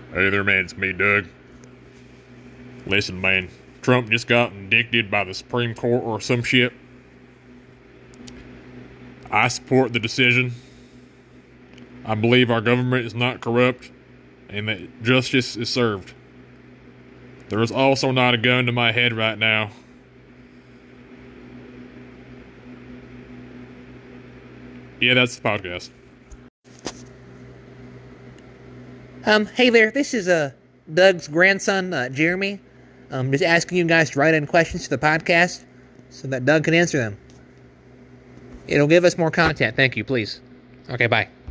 Hey there, man. It's me, Doug. Listen, man. Trump just got indicted by the Supreme Court or some shit. I support the decision. I believe our government is not corrupt and that justice is served. There is also not a gun to my head right now. Yeah, that's the podcast. Hey there, this is Doug's grandson, Jeremy. Just asking you guys to write in questions to the podcast so that Doug can answer them. It'll give us more content. Thank you, please. Okay, bye.